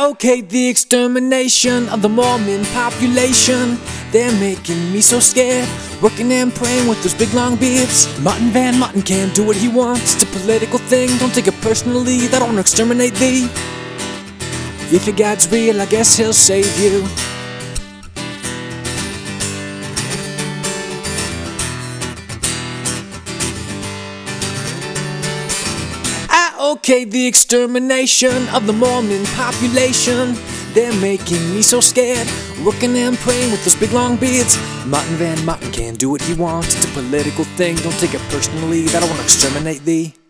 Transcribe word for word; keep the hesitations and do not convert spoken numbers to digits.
I okay the extermination of the Mormon population. They're making me so scared, working and praying with those big long beards. Martin Van Martin can do what he wants, it's a political thing, don't take it personally, they don't want to exterminate thee. If your God's real, I guess he'll save you. Okay, the extermination of the Mormon population. They're making me so scared, working and praying with those big long beards. Martin Van Martin can do what he wants, it's a political thing, don't take it personally, they don't want to exterminate thee.